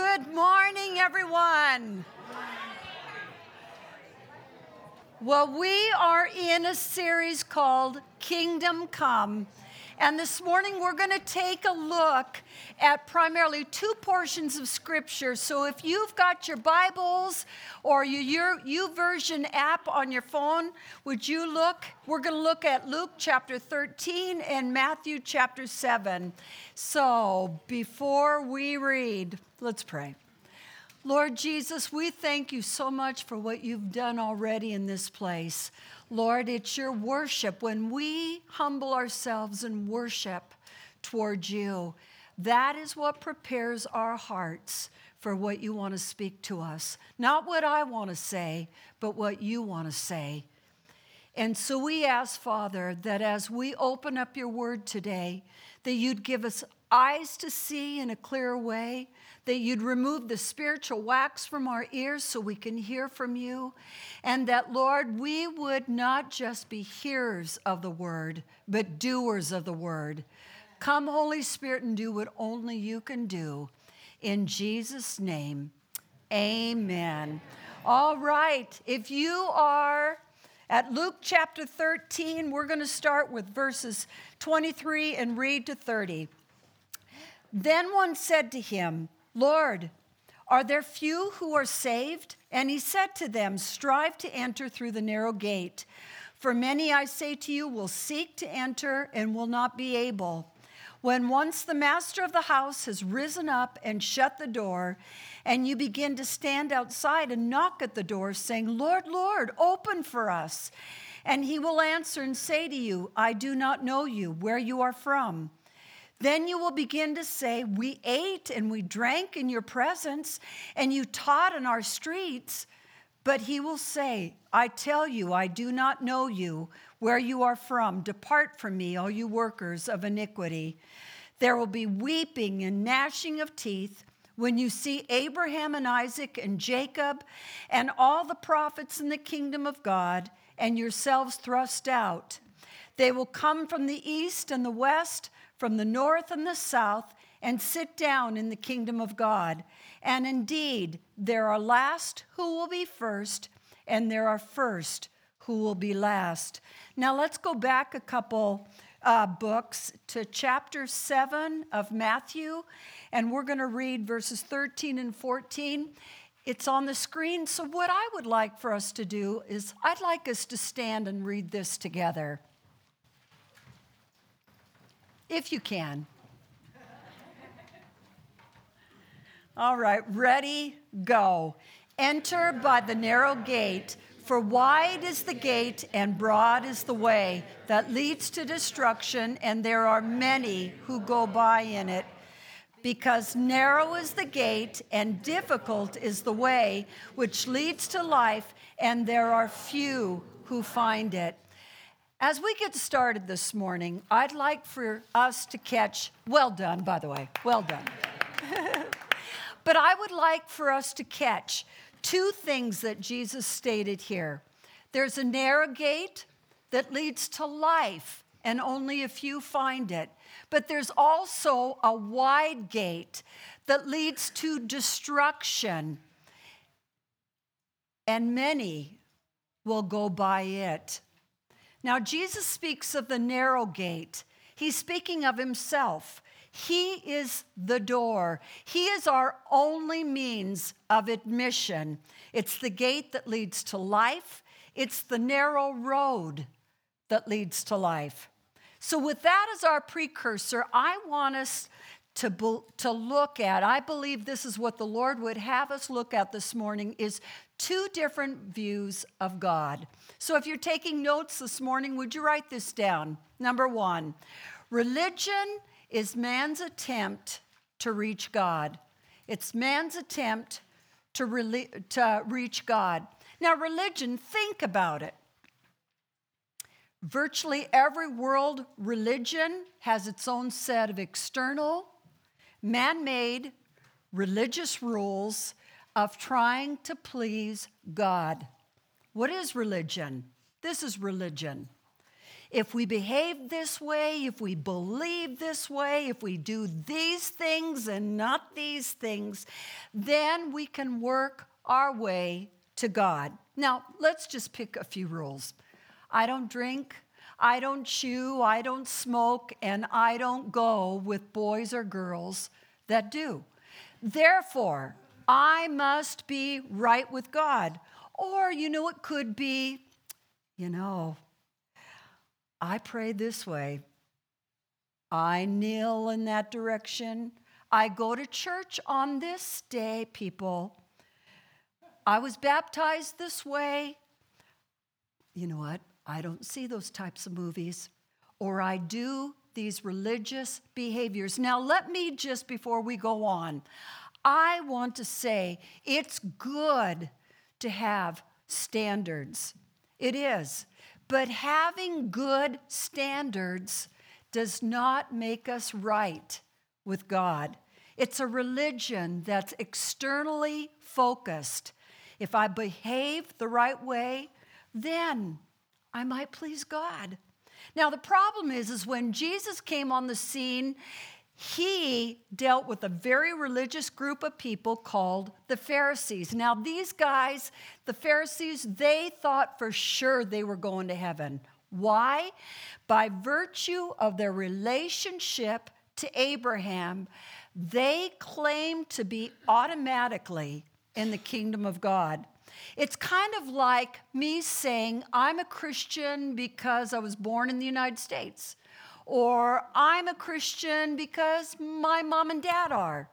Good morning, everyone. Well, we are in a series called Kingdom Come. And this morning we're going to take a look at primarily two portions of Scripture. So if you've got your Bibles or your YouVersion app on your phone, would you look? We're going to look at Luke chapter 13 and Matthew chapter 7. So before we read, let's pray. Lord Jesus, we thank you so much for what you've done already in this place. Lord, it's your worship. When we humble ourselves and worship toward you, that is what prepares our hearts for what you want to speak to us. Not what I want to say, but what you want to say. And so we ask, Father, that as we open up your word today, that you'd give us eyes to see in a clearer way, that you'd remove the spiritual wax from our ears so we can hear from you, and that, Lord, we would not just be hearers of the word, but doers of the word. Come, Holy Spirit, and do what only you can do. In Jesus' name, amen. All right, if you are at Luke chapter 13, we're going to start with verses 23 and read to 30. Then one said to him, Lord, are there few who are saved? And he said to them, strive to enter through the narrow gate. For many, I say to you, will seek to enter and will not be able. When once the master of the house has risen up and shut the door, and you begin to stand outside and knock at the door, saying, Lord, Lord, open for us. And he will answer and say to you, I do not know you, where you are from. Then you will begin to say, we ate and we drank in your presence, and you taught in our streets. But he will say, I tell you, I do not know you, where you are from. Depart from me, all you workers of iniquity. There will be weeping and gnashing of teeth when you see Abraham and Isaac and Jacob and all the prophets in the kingdom of God, and yourselves thrust out. They will come from the east and the west, from the north and the south, and sit down in the kingdom of God. And indeed, there are last who will be first, and there are first who will be last. Now let's go back a couple books to chapter 7 of Matthew, and we're going to read verses 13 and 14. It's on the screen, so what I would like for us to do is I'd like us to stand and read this together. If you can. All right, ready, go. Enter by the narrow gate, for wide is the gate and broad is the way that leads to destruction, and there are many who go by in it. Because narrow is the gate and difficult is the way which leads to life, and there are few who find it. As we get started this morning, I'd like for us to catch, well done, by the way, well done. But I would like for us to catch two things that Jesus stated here. There's a narrow gate that leads to life, and only a few find it. But there's also a wide gate that leads to destruction, and many will go by it. Now, Jesus speaks of the narrow gate. He's speaking of himself. He is the door. He is our only means of admission. It's the gate that leads to life. It's the narrow road that leads to life. So with that as our precursor, I want us to look at, I believe this is what the Lord would have us look at this morning, is two different views of God. So if you're taking notes this morning, would you write this down? Number one, religion is man's attempt to reach God. It's man's attempt to reach God. Now, religion, think about it. Virtually every world religion has its own set of external, man-made religious rules of trying to please God. What is religion? This is religion. if we behave this way, if we believe this way, if we do these things and not these things, then we can work our way to God. Now, let's just pick a few rules. I don't drink, I don't chew, I don't smoke, and I don't go with boys or girls that do. Therefore, I must be right with God. Or, it could be, I pray this way. I kneel in that direction. I go to church on this day, people. I was baptized this way. You know what? I don't see those types of movies. Or I do these religious behaviors. Now, let me just, before we go on, I want to say it's good to have standards. It is. But having good standards does not make us right with God. It's a religion that's externally focused. If I behave the right way, then I might please God. Now, the problem is when Jesus came on the scene, he dealt with a very religious group of people called the Pharisees. Now, these guys, the Pharisees, they thought for sure they were going to heaven. Why? By virtue of their relationship to Abraham, they claimed to be automatically in the kingdom of God. It's kind of like me saying, I'm a Christian because I was born in the United States. Or I'm a Christian because my mom and dad are.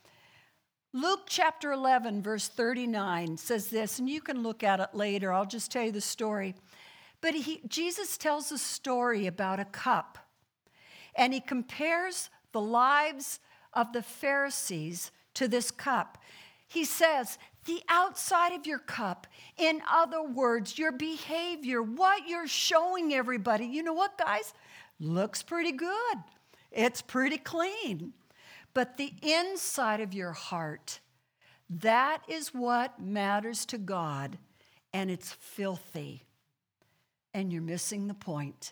Luke chapter 11, verse 39 says this, and you can look at it later. I'll just tell you the story. But Jesus tells a story about a cup, and he compares the lives of the Pharisees to this cup. He says, the outside of your cup, in other words, your behavior, what you're showing everybody. You know what, guys? Looks pretty good. It's pretty clean. But the inside of your heart, that is what matters to God, and it's filthy. And you're missing the point.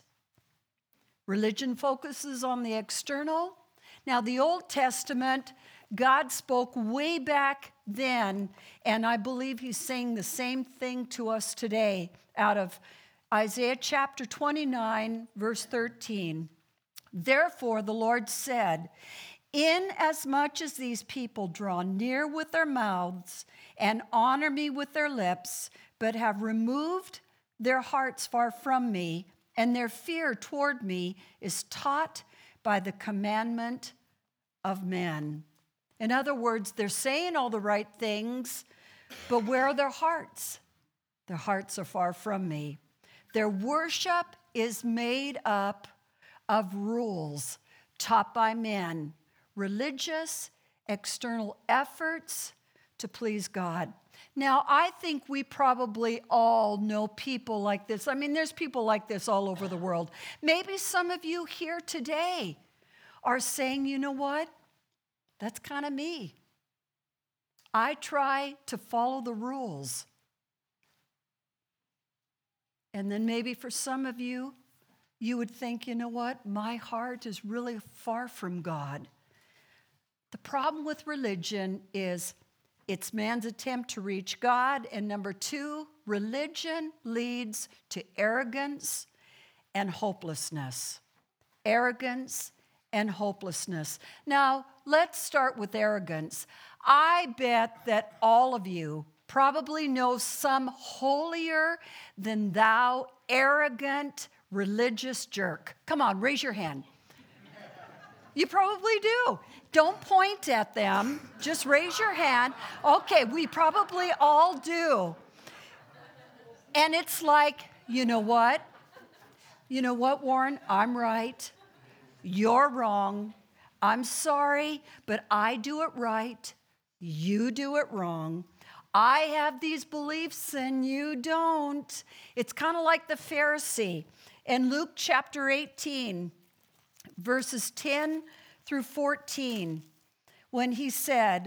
Religion focuses on the external. Now, the Old Testament, God spoke way back then, and I believe he's saying the same thing to us today out of Isaiah chapter 29, verse 13. Therefore, the Lord said, inasmuch as these people draw near with their mouths and honor me with their lips, but have removed their hearts far from me, and their fear toward me is taught by the commandment of men. In other words, they're saying all the right things, but where are their hearts? Their hearts are far from me. Their worship is made up of rules taught by men, religious, external efforts to please God. Now, I think we probably all know people like this. I mean, there's people like this all over the world. Maybe some of you here today are saying, you know what? That's kind of me. I try to follow the rules. And then maybe for some of you, you would think, you know what? My heart is really far from God. The problem with religion is it's man's attempt to reach God. And number two, religion leads to arrogance and hopelessness. Arrogance and hopelessness. Now, let's start with arrogance. I bet that all of you probably know some holier than thou, arrogant, religious jerk. Come on, raise your hand. You probably do. Don't point at them. Just raise your hand. Okay, we probably all do. And it's like, you know what? You know what, Warren? I'm right. You're wrong. I'm sorry, but I do it right. You do it wrong. I have these beliefs and you don't. It's kind of like the Pharisee in Luke chapter 18, verses 10 through 14, when he said,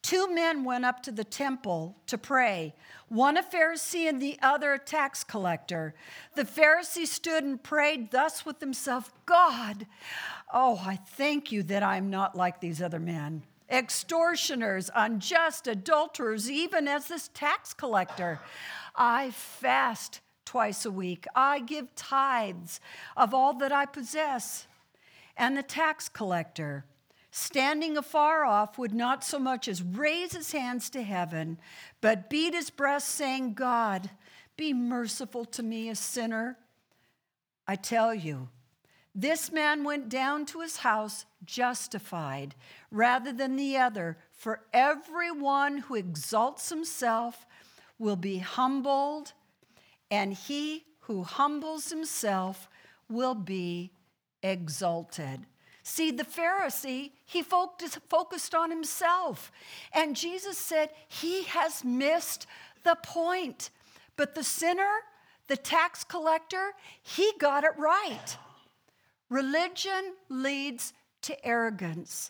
2 men went up to the temple to pray, one a Pharisee and the other a tax collector. The Pharisee stood and prayed thus with himself, God, oh, I thank you that I am not like these other men, extortioners, unjust, adulterers, even as this tax collector. I fast twice a week. I give tithes of all that I possess. And the tax collector, standing afar off, would not so much as raise his hands to heaven, but beat his breast, saying, God, be merciful to me, a sinner. I tell you, this man went down to his house justified rather than the other. For everyone who exalts himself will be humbled, and he who humbles himself will be exalted. See, the Pharisee, he focused on himself. And Jesus said he has missed the point. But the sinner, the tax collector, he got it right. Religion leads to arrogance.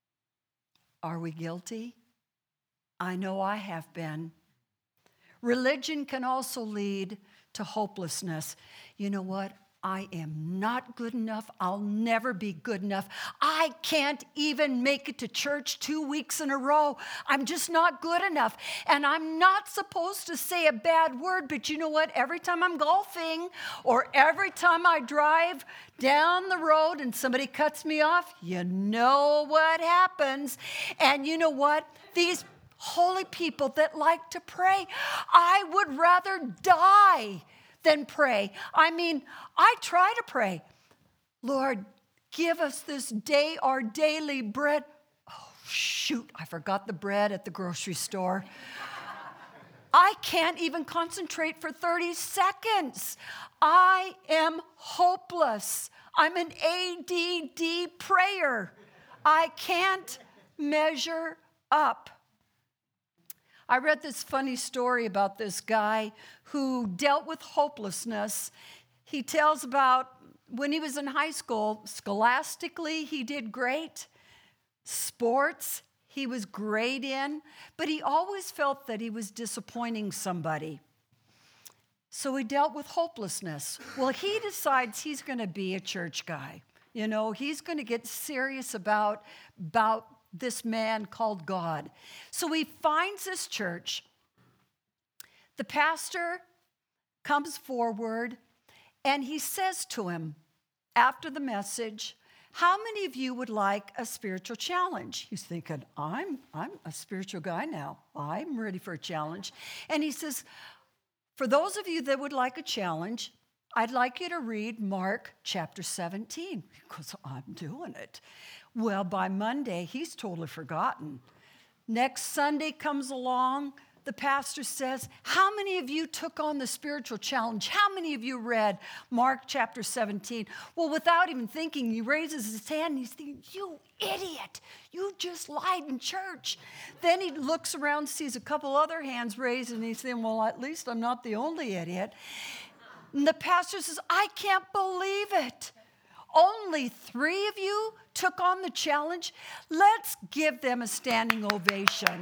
Are we guilty? I know I have been. Religion can also lead to hopelessness. You know what? I am not good enough. I'll never be good enough. I can't even make it to church 2 weeks in a row. I'm just not good enough. And I'm not supposed to say a bad word, but you know what? Every time I'm golfing or every time I drive down the road and somebody cuts me off, you know what happens. And you know what? These holy people that like to pray, I would rather die than pray. I mean, I try to pray. Lord, give us this day our daily bread. Oh, shoot, I forgot the bread at the grocery store. I can't even concentrate for 30 seconds. I am hopeless. I'm an ADD prayer. I can't measure up. I read this funny story about this guy who dealt with hopelessness. He tells about when he was in high school, scholastically, he did great. Sports, he was great in, but he always felt that he was disappointing somebody. So he dealt with hopelessness. Well, he decides he's going to be a church guy. You know, he's going to get serious about this man called God. So he finds this church. The pastor comes forward and he says to him after the message, how many of you would like a spiritual challenge? He's thinking, I'm a spiritual guy now. I'm ready for a challenge. And he says, for those of you that would like a challenge, I'd like you to read Mark chapter 17. He goes, I'm doing it. Well, by Monday, he's totally forgotten. Next Sunday comes along, the pastor says, how many of you took on the spiritual challenge? How many of you read Mark chapter 17? Well, without even thinking, he raises his hand and he's thinking, you idiot, you just lied in church. Then he looks around, sees a couple other hands raised, and he's saying, well, at least I'm not the only idiot. And the pastor says, I can't believe it. Only 3 of you took on the challenge. Let's give them a standing ovation.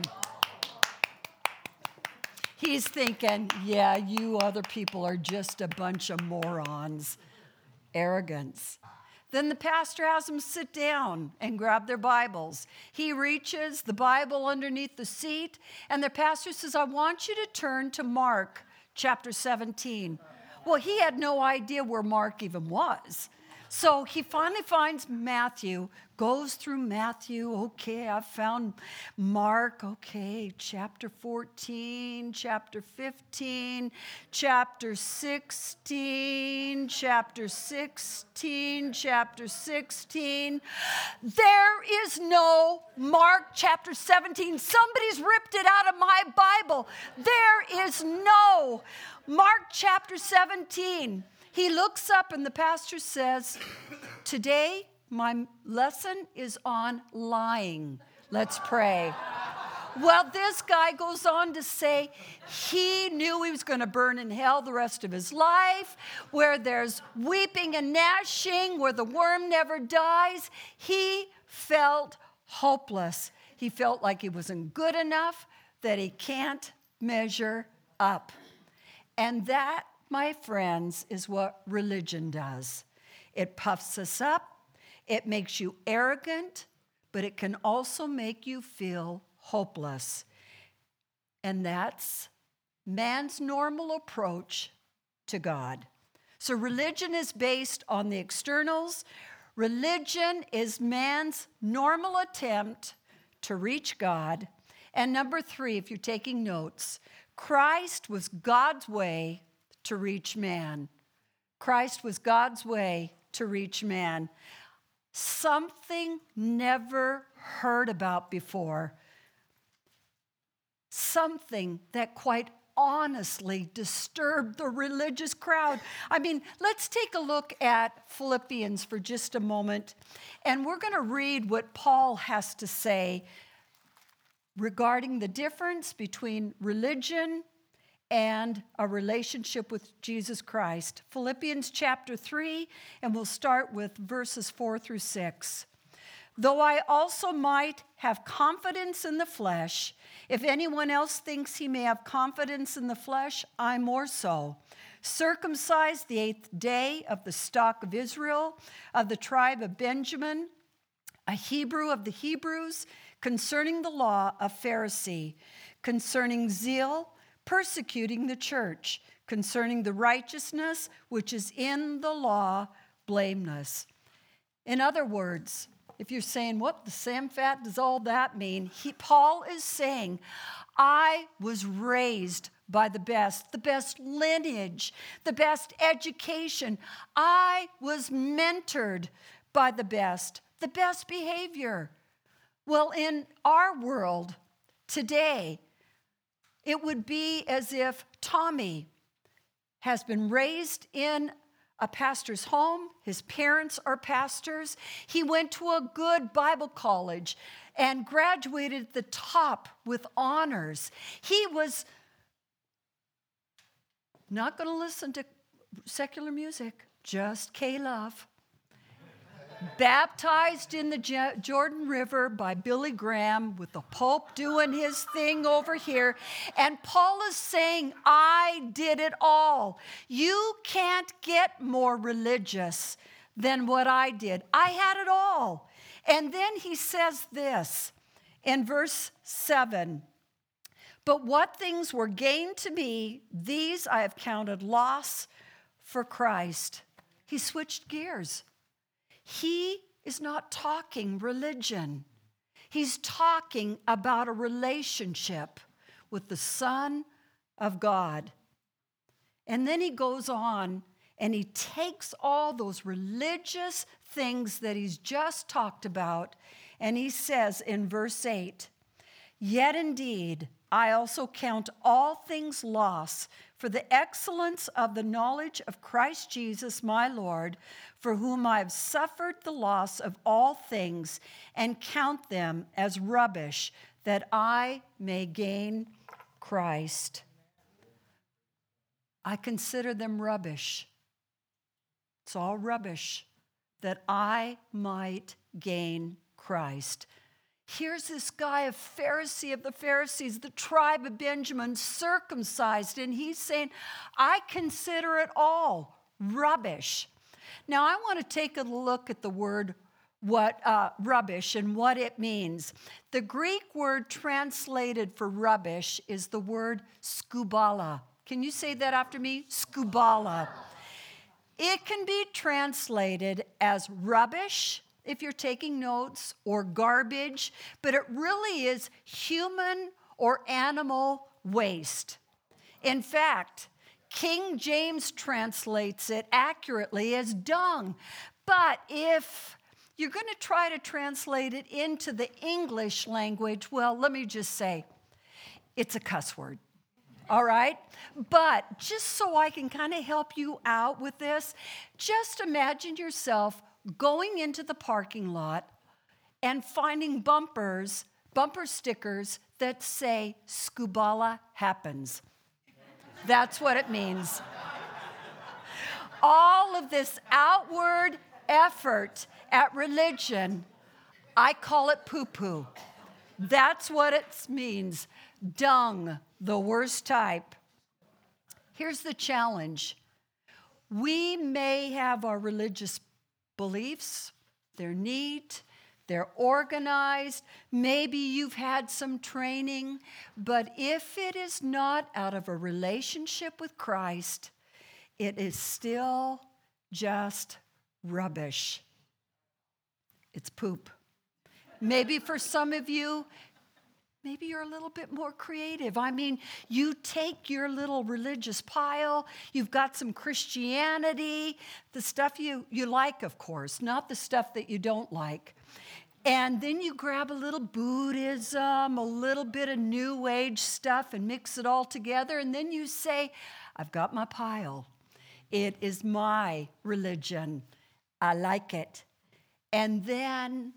He's thinking, yeah, you other people are just a bunch of morons. Arrogance. Then the pastor has them sit down and grab their Bibles. He reaches the Bible underneath the seat, and the pastor says, I want you to turn to Mark chapter 17. Well, he had no idea where Mark even was. So he finally finds Matthew, goes through Matthew. Okay, I found Mark. Okay, chapter 14, chapter 15, chapter 16, chapter 16, chapter 16. There is no Mark chapter 17. Somebody's ripped it out of my Bible. There is no Mark chapter 17. He looks up and the pastor says, today my lesson is on lying. Let's pray. Well, this guy goes on to say he knew he was going to burn in hell the rest of his life, where there's weeping and gnashing, where the worm never dies. He felt hopeless. He felt like he wasn't good enough, that he can't measure up. And that, my friends, is what religion does. It puffs us up, it makes you arrogant, but it can also make you feel hopeless. And that's man's normal approach to God. So religion is based on the externals. Religion is man's normal attempt to reach God. And number 3, if you're taking notes, Christ was God's way to reach man. Christ was God's way to reach man. Something never heard about before. Something that quite honestly disturbed the religious crowd. I mean, let's take a look at Philippians for just a moment, and we're going to read what Paul has to say regarding the difference between religion and a relationship with Jesus Christ. Philippians chapter 3, and we'll start with verses 4 through 6. Though I also might have confidence in the flesh, if anyone else thinks he may have confidence in the flesh, I more so. Circumcised the 8th day of the stock of Israel, of the tribe of Benjamin, a Hebrew of the Hebrews, concerning the law, a Pharisee, concerning zeal, persecuting the church, concerning the righteousness which is in the law, blameless. In other words, if you're saying, what the Samfat does all that mean? Paul is saying, I was raised by the best lineage, the best education. I was mentored by the best behavior. Well, in our world today, it would be as if Tommy has been raised in a pastor's home. His parents are pastors. He went to a good Bible college and graduated at the top with honors. He was not going to listen to secular music, just K-Love. Baptized in the Jordan River by Billy Graham with the Pope doing his thing over here. And Paul is saying, I did it all. You can't get more religious than what I did. I had it all. And then he says this in verse 7. But what things were gained to me, these I have counted loss for Christ. He switched gears. He is not talking religion. He's talking about a relationship with the Son of God. And then he goes on and he takes all those religious things that he's just talked about, and he says in verse 8, yet indeed I also count all things loss for the excellence of the knowledge of Christ Jesus my Lord, for whom I have suffered the loss of all things, and count them as rubbish, that I may gain Christ. I consider them rubbish. It's all rubbish, that I might gain Christ. Here's this guy, a Pharisee of the Pharisees, the tribe of Benjamin, circumcised, and he's saying, I consider it all rubbish. Now, I want to take a look at the word rubbish and what it means. The Greek word translated for rubbish is the word skubala. Can you say that after me? Skubala. It can be translated as rubbish, if you're taking notes, or garbage, but it really is human or animal waste. In fact, King James translates it accurately as dung. But if you're going to try to translate it into the English language, well, let me just say, it's a cuss word. All right? But just so I can kind of help you out with this, just imagine yourself going into the parking lot and finding bumper stickers that say, Skubala happens. That's what it means. All of this outward effort at religion, I call it poo-poo. That's what it means. Dung, the worst type. Here's the challenge. We may have our religious beliefs. They're neat. They're organized. Maybe you've had some training. But if it is not out of a relationship with Christ, it is still just rubbish. It's poop. Maybe for some of you, maybe you're a little bit more creative. I mean, you take your little religious pile, you've got some Christianity, the stuff you like, of course, not the stuff that you don't like. And then you grab a little Buddhism, a little bit of New Age stuff, and mix it all together. And then you say, I've got my pile. It is my religion. I like it. And then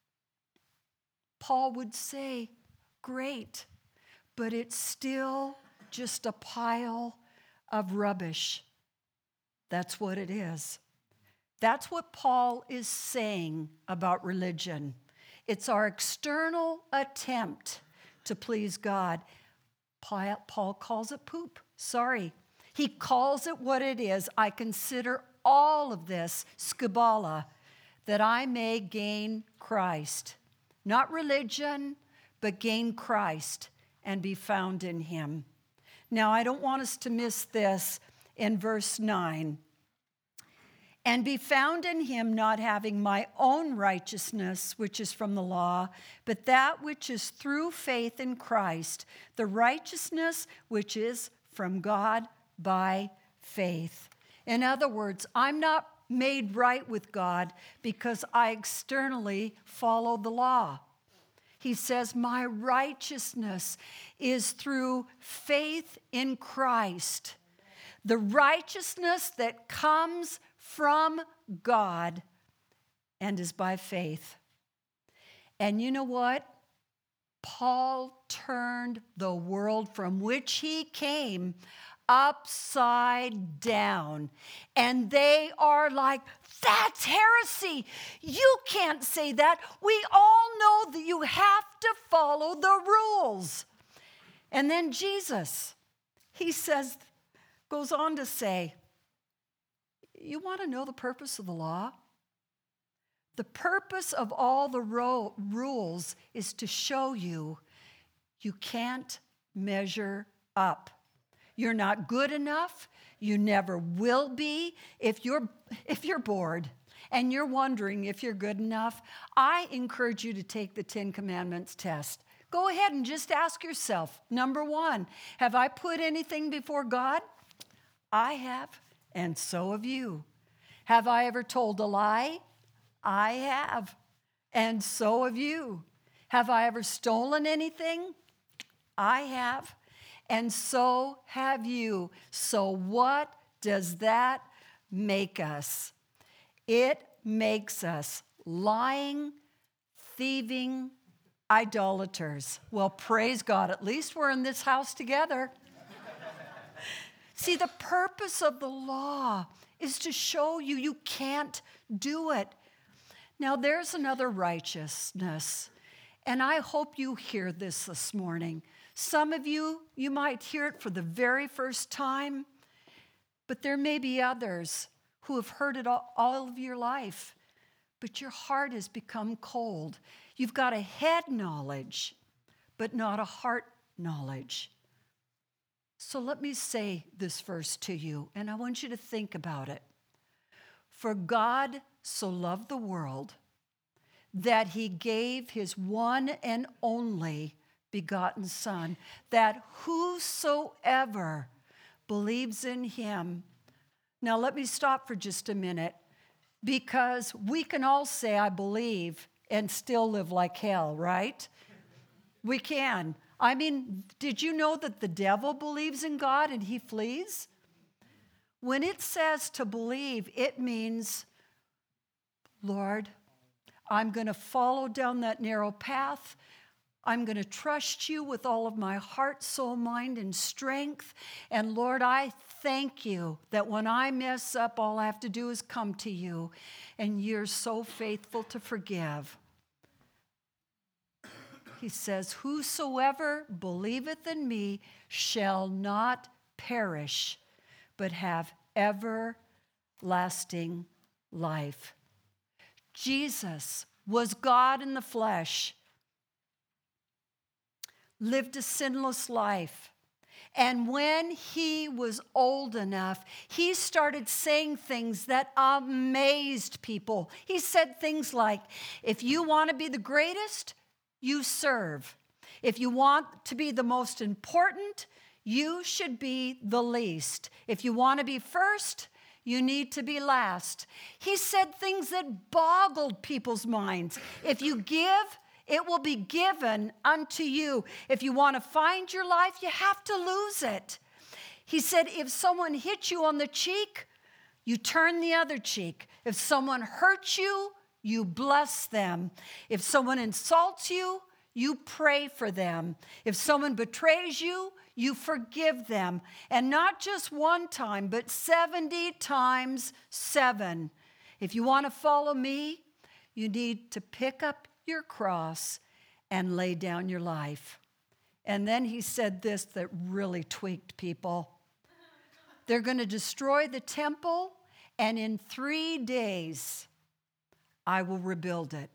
Paul would say, great, but it's still just a pile of rubbish. That's what it is. That's what Paul is saying about religion. It's our external attempt to please God. Paul calls it poop. Sorry. He calls it what it is. I consider all of this skubala, that I may gain Christ. Not religion, but gain Christ and be found in him. Now, I don't want us to miss this in verse 9. And be found in him, not having my own righteousness, which is from the law, but that which is through faith in Christ, the righteousness which is from God by faith. In other words, I'm not made right with God because I externally follow the law. He says, my righteousness is through faith in Christ. The righteousness that comes from God and is by faith. And you know what? Paul turned the world from which he came upside down. And they are like, that's heresy. You can't say that. We all know that you have to follow the rules. And then Jesus, he says, goes on to say, you want to know the purpose of the law? The purpose of all the rules is to show you you can't measure up. You're not good enough. You never will be. If you're bored and you're wondering if you're good enough, I encourage you to take the 10 Commandments test. Go ahead and just ask yourself, number 1, have I put anything before God? I have, and so have you. Have I ever told a lie? I have, and so have you. Have I ever stolen anything? I have, and so have you. So what does that make us? It makes us lying, thieving, idolaters. Well, praise God, at least we're in this house together. See, the purpose of the law is to show you you can't do it. Now, there's another righteousness, and I hope you hear this morning. Some of you, you might hear it for the very first time, but there may be others who have heard it all of your life, but your heart has become cold. You've got a head knowledge, but not a heart knowledge. So let me say this verse to you, and I want you to think about it. For God so loved the world that he gave his one and only begotten Son, that whosoever believes in him. Now let me stop for just a minute, because we can all say, I believe, and still live like hell, right? We can. I mean, did you know that the devil believes in God and he flees? When it says to believe, it means, Lord, I'm going to follow down that narrow path. I'm going to trust you with all of my heart, soul, mind, and strength. And Lord, I thank you that when I mess up, all I have to do is come to you. And you're so faithful to forgive. He says, whosoever believeth in me shall not perish, but have everlasting life. Jesus was God in the flesh, lived a sinless life. And when he was old enough, he started saying things that amazed people. He said things like, if you want to be the greatest, you serve. If you want to be the most important, you should be the least. If you want to be first, you need to be last. He said things that boggled people's minds. If you give, it will be given unto you. If you want to find your life, you have to lose it. He said, if someone hits you on the cheek, you turn the other cheek. If someone hurts you, you bless them. If someone insults you, you pray for them. If someone betrays you, you forgive them. And not just one time, but 70 times 7. If you want to follow me, you need to pick up your cross and lay down your life. And then he said this that really tweaked people. They're going to destroy the temple, and in 3 days, I will rebuild it.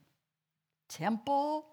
Temple,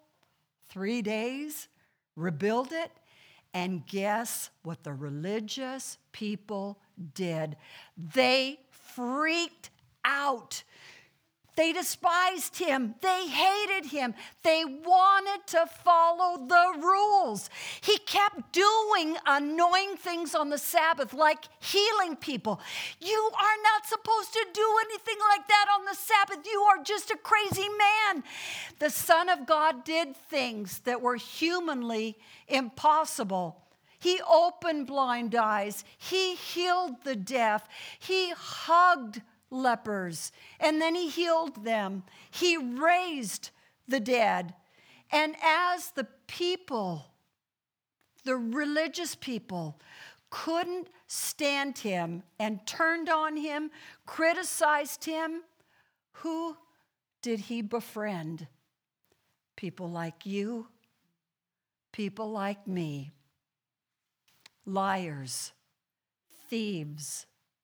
3 days, rebuild it. And guess what the religious people did? They freaked out. They despised him. They hated him. They wanted to follow the rules. He kept doing annoying things on the Sabbath, like healing people. You are not supposed to do anything like that on the Sabbath. You are just a crazy man. The Son of God did things that were humanly impossible. He opened blind eyes. He healed the deaf. He hugged lepers, and then he healed them. He raised the dead. And as the people, the religious people, couldn't stand him and turned on him, criticized him, who did he befriend? People like you, people like me, liars, thieves,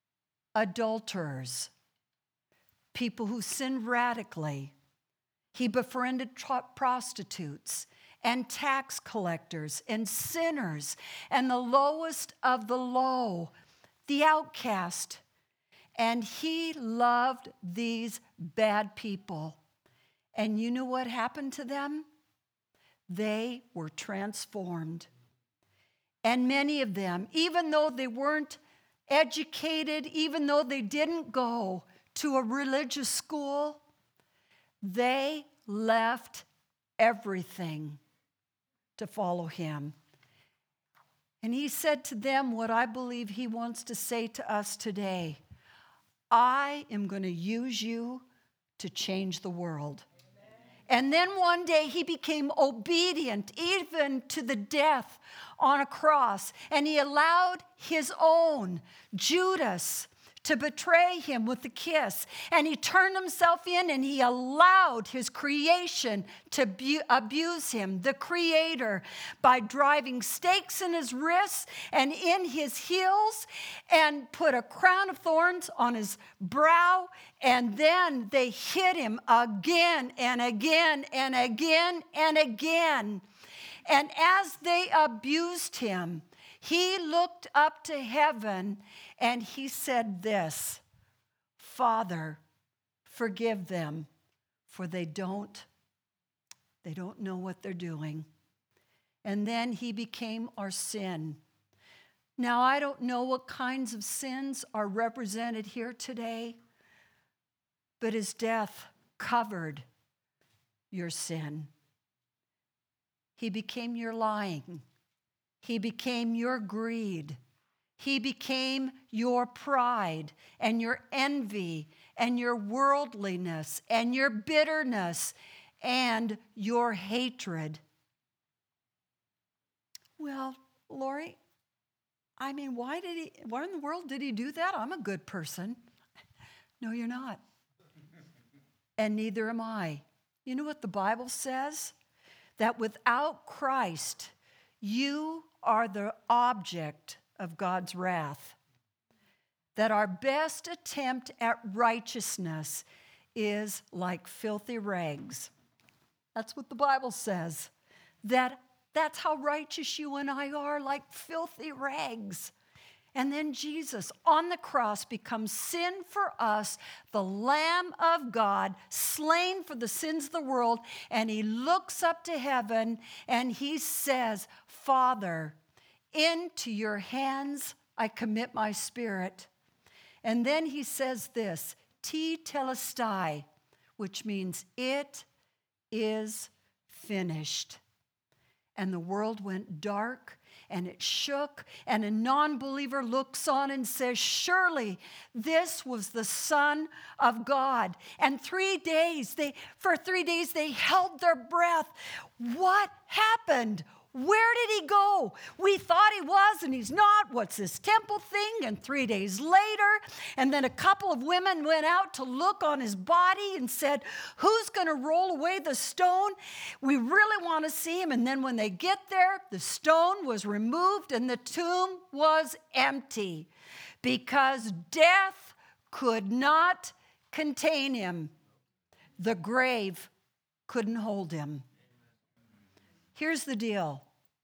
adulterers, people who sin radically. He befriended prostitutes and tax collectors and sinners and the lowest of the low, the outcast. And he loved these bad people. And you know what happened to them? They were transformed. And many of them, even though they weren't educated, even though they didn't go to a religious school, they left everything to follow him. And he said to them what I believe he wants to say to us today. I am going to use you to change the world. And then one day he became obedient even to the death on a cross. And he allowed his own, Judas, to betray him with a kiss. And he turned himself in and he allowed his creation to abuse him, the Creator, by driving stakes in his wrists and in his heels, and put a crown of thorns on his brow. And then they hit him again and again and again and again. And as they abused him, he looked up to heaven and he said this, Father, forgive them, for they don't know what they're doing. And then he became our sin. Now, I don't know what kinds of sins are represented here today, but his death covered your sin. He became your lying. He became your greed. He became your pride and your envy and your worldliness and your bitterness and your hatred. Well, Lori, I mean, why in the world did he do that? I'm a good person. No, you're not. And neither am I. You know what the Bible says? that without Christ, you are the object of God's wrath. That our best attempt at righteousness is like filthy rags. That's what the Bible says. That's how righteous you and I are, like filthy rags. And then Jesus on the cross becomes sin for us, the Lamb of God, slain for the sins of the world. And he looks up to heaven and he says, Father, into your hands I commit my spirit. And then he says this, Tetelestai, which means it is finished. And the world went dark and it shook, and a non-believer looks on and says, surely this was the Son of God. And for 3 days they held their breath. What happened? Where did he go? We thought he was and he's not. What's this temple thing? And 3 days later, and then a couple of women went out to look on his body and said, who's going to roll away the stone? We really want to see him. And then when they get there, the stone was removed and the tomb was empty because death could not contain him. The grave couldn't hold him. Here's the deal.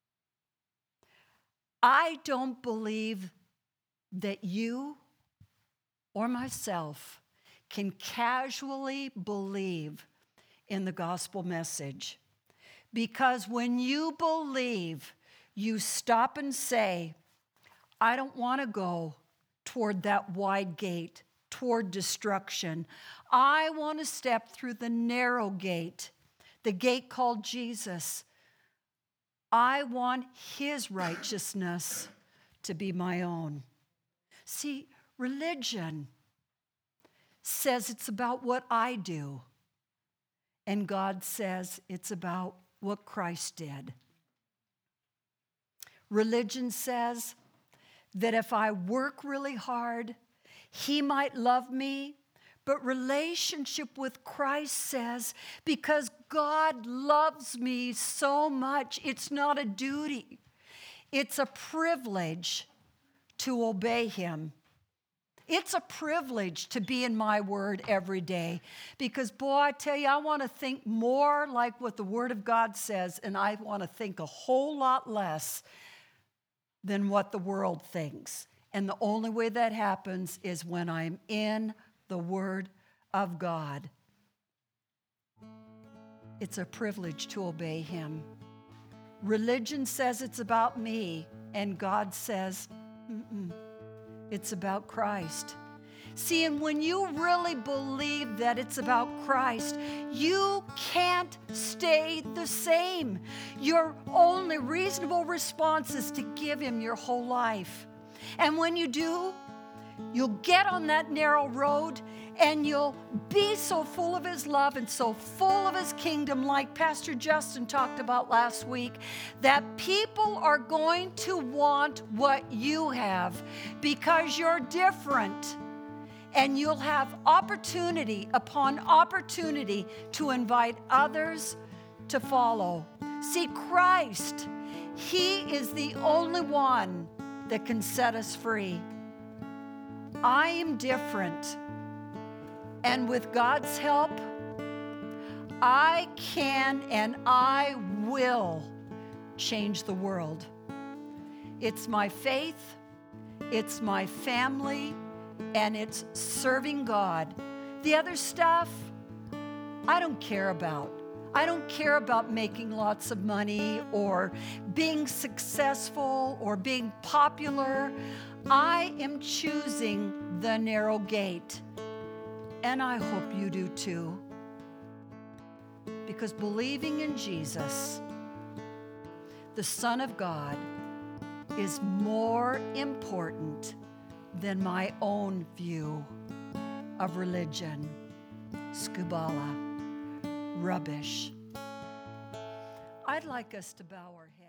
I don't believe that you or myself can casually believe in the gospel message. Because when you believe, you stop and say, I don't want to go toward that wide gate, toward destruction. I want to step through the narrow gate, the gate called Jesus. I want his righteousness to be my own. See, religion says it's about what I do, and God says it's about what Christ did. Religion says that if I work really hard, he might love me. But relationship with Christ says, because God loves me so much, it's not a duty. It's a privilege to obey him. It's a privilege to be in my word every day. Because, boy, I tell you, I want to think more like what the word of God says, and I want to think a whole lot less than what the world thinks. And the only way that happens is when I'm in the Word of God. It's a privilege to obey him. Religion says it's about me, and God says, it's about Christ. See, and when you really believe that it's about Christ, you can't stay the same. Your only reasonable response is to give him your whole life. And when you do, you'll get on that narrow road and you'll be so full of his love and so full of his kingdom, like Pastor Justin talked about last week, that people are going to want what you have because you're different. And you'll have opportunity upon opportunity to invite others to follow. See, Christ, he is the only one that can set us free. I am different. And with God's help, I can and I will change the world. It's my faith, it's my family, and it's serving God. The other stuff, I don't care about. I don't care about making lots of money or being successful or being popular. I am choosing the narrow gate. And I hope you do too. Because believing in Jesus, the Son of God, is more important than my own view of religion. Skubala, rubbish. I'd like us to bow our heads.